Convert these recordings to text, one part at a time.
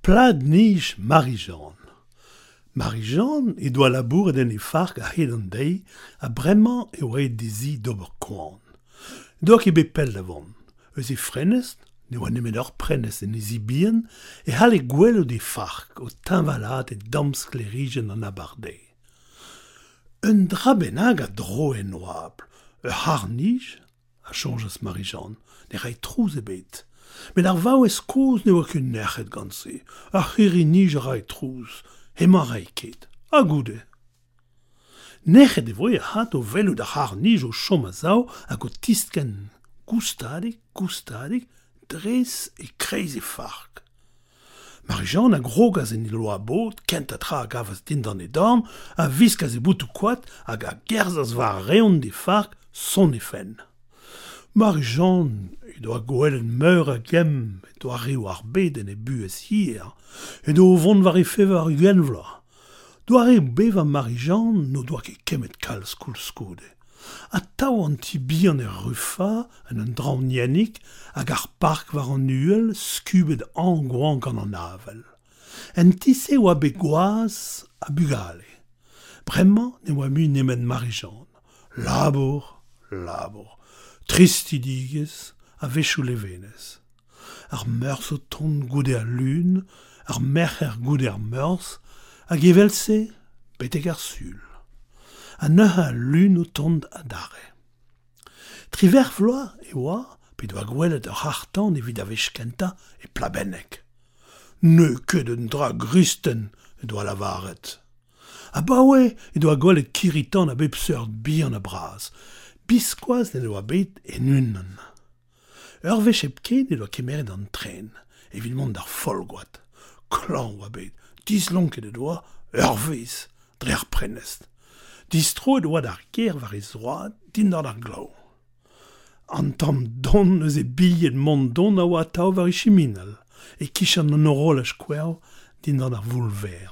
Plad nij Marie-Jeanne. Marie-Jeanne e doa labouret den e fark a hed an dei a bremañ e oa dezi d'ober koan. Doa ket bet pell davon. Eus e frenest, ne oa nemet ur prenest en e zibien, e hal e gwell o de fark, o tinvalat e damsklerrijen an abardei. Un dra bennak a dro enoabl. Ur harnij, a chonjas Marie-Jeanne, ne rai trouz ebet. Men ar vaouez koz ne oa ket nec'het gantse. Ar c'hirinij a rai trouz. Hemañ rai ket. A goude. Nec'het e voe hat o velout ar harnij o chom a zao hag o tistken goustadig, dres e kreiz e fark. Marie-Jeanne a grogaz en ilo a bod, kent a tra a gavas dindan e dorm, a viskaz e boutou koat hag a gerzaz war reont de fark son e fen. Marie-Jeanne e doa gwelet meur a gem, e doa reo ar bed en e buez hir, e doa vont war e fever ar ugenvla. Doa reo bev a Marie-Jeanne no doa ket kemet kalz koulskoude. A tao an ti bihan er rufa, en un draoù niennik, hag ar park war an uel, skubet an gwan gant an avel. En tisse oa bet goaz a bugale. Bremañ ne oa mu nemet Marie-Jeanne. Labour. Tristidigez a vechou levenez. Ar meurs o tont goude ar lun, ar merc'her goude ar meurs, hag evelse betek ar sul. A neuze al lun o tont a dare. Triver vloaz e oa, pe doa gwelet ur hartan evit a vech kenta e plabennek. Ne ket un dra gristen e doa lavaret. A baoe e doa gwelet kiritan a bep seurt bihan a braz. Biskoaz ne doa bet en unan. Ur vechep ket ne doa kemeret an tren, evit mont d'ar folgoat. Klan oa bet, dislonket e doa, ur vez, dre ar prenest. Distro e doa d'ar ger war e zroad, dindan ar glav. An tamm don eus e billet mont don a oa tao war e chiminal, e kichan an orolaj kwerv dindan ar voulver.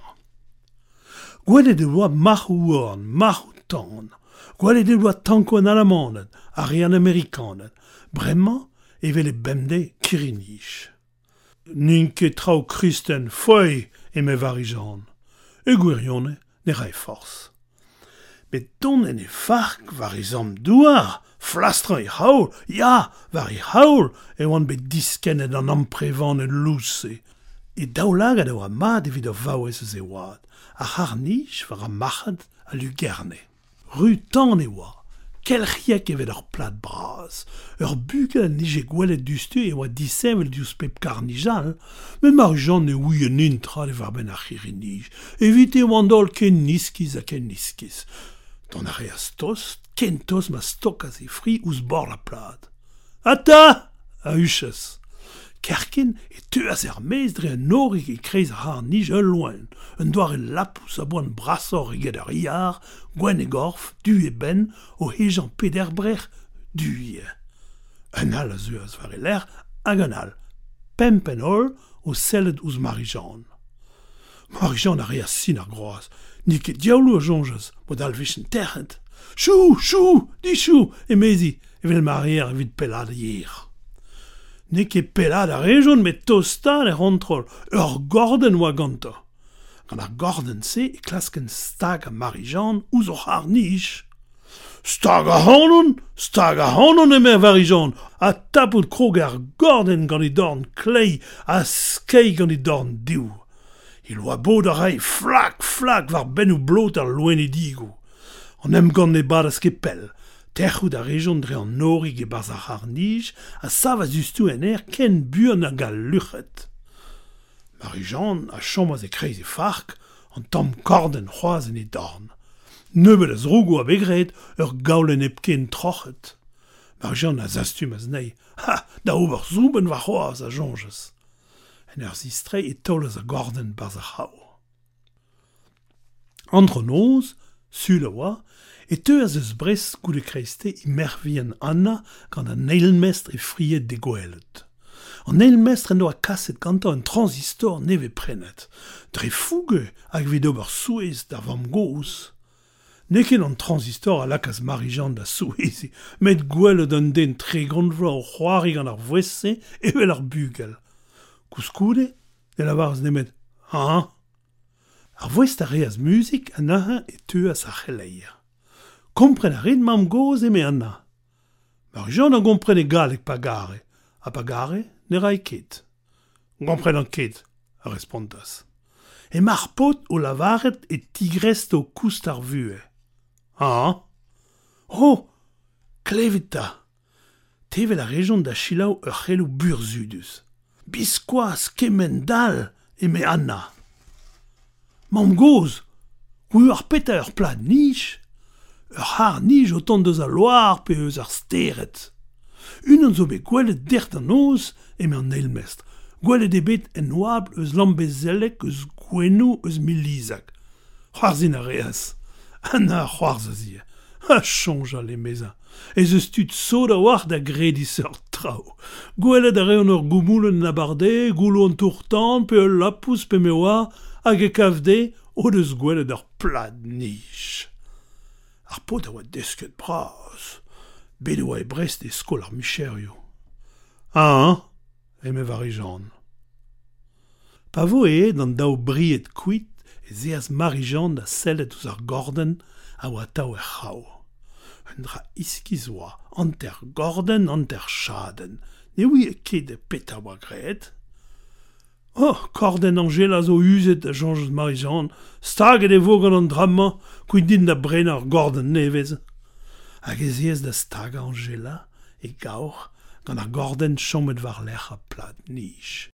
Gwelet e doa marc'hou orn, marc'hou tan. Gwelet e doa tanko an alamanet, ar an amerikanet. Bremañ evel e bemde kirinij. N'int trao kristen foi eme Marie-Jeanne. E gwirionne ne rai force. Bet don en e fark war e zam douar, flastran e haoul, ya, war e haoul, e oan bet diskennet an amprevan e louse. E daoulagad a oa mat evit ur vaouez eus e oad. A harnij war a machat a lugerne. Ru tan e oa, kelc'hiek evet ur plat braz. Ur bugel a nije gwelet dustu e oa disevel diouz pep karnijal, men Marie-Jeanne ne ouie en intra le war ben ar c'hirinij. Evit e oandol ken niskiz a ken niskiz. Don a reas tost, ken tost ma stokaz e fri ouz bor la plat. Ata! A huchas. Kerken e teuaz er mez dre an orig e kreiz ar harnij ul loen. Un doar e lapous a boan brasor eget ar iar, gwen e gorf, du e ben, o hejan peder brech, du ie. Un al a zeuaz war e ler, hag un al. Pempen ol o sellet ouz Marie-Jeanne. Marie-Jeanne a reas sin ar groaz. Ni ket diaoulou a jonjaz, mod al vechen terret. Chou, di chou, e mezi, evel marier evit pelad yer. Ne ket pelad a rejoun met tostan e rontrol, ur gorden oa ganto. Gant ar gorden se e klasken stag a Marie-Jeanne ouz o harnij. Stag a hanon eme Marie-Jeanne, a tapout krog ar gorden gant e dorn klei, a skei gant e dorn diou. Il oa bod a rai flak war bennou blot ar loenedigo. An em gant ne badas ket pell. Terchout a rejon dre an orig e barz ar harnij, a savas justou en ken buan a gal luchet. Marie-Jeanne a chomaz e kreiz e fark, an tamm korden c'hoazen e dorn. Nebeut a zrougo a begret, ur gaulen epken trochet. Marie-Jeanne a zastum az nei. Ha, da ober zouben war c'hoaz a jonjez. En ur zistre e tolaz a gorden barz a c'hao. Entre noz, sul a oa, e teuaz eus brez goude kreiste i mervien Anna gant an eilmestr e friet de goelet. An eilmestr en doa kaset ganta un transistor neve prenet. Dre fouge hag vid ober souez da vam goz. Neken an transistor a lakaz Marie-Jeanne da souezi, met gwelet an den tre grond vloaz o c'hoari gant ar vwese evel ar bugel. Kouskoude, E la varz nemet, ha? Ar voest a reas musik anaha e tuas ar c'heleia. Kompren a rit mam goz eme anna. Marijon a gompren e galek pa gare. A pa gare, ne rai ket. Gompren an ket, a respondas. E mar pot o lavaret e tigrest o koust ar vue. Ha? Oh, klevet ta. Tevel a rejon da chilaou ur c'helou burzudus. Biskoaz kemen dal eme anna. Mam goz, ou ar peta ur plat nij, ur har nij o tont deus a loar pe eus ar steret. Unan zo bet gwelet dert an oz eme an elmestr. Gwelet ebet en oabl eus lambezelek eus gwenou eus milizak. C'hoarzin a reas. Anna a c'hoarz a zir. Ha chonj al emeza. Ez eus tud so da war da gredis ur trao. Gwelet a reon ur goumoulen na barde, goulou an tourtan, pe ul lapous pe me oa, hag e kavde, o deus gwelet ur plat nij. Ar pot a oa desket bras. Bet oa e brest e skol ar micherio. Ha, eme Marijon. Pa vo e d'an daou briet kuit e zeaz Marijon da sellet ouz ar gorden a oa tao e c'hao. Un dra iskiz oa, anter gorden, anter chaden. Ne oui e ket e peta oa gret. Oh, korden Angela zo uzet a jonjez Marijon, staget e vo gant an drama, kuit din da bren ar gorden nevez. Hag e zeez da stag Angela e gaour gant ar gorden chomet war lec'h a plat nij.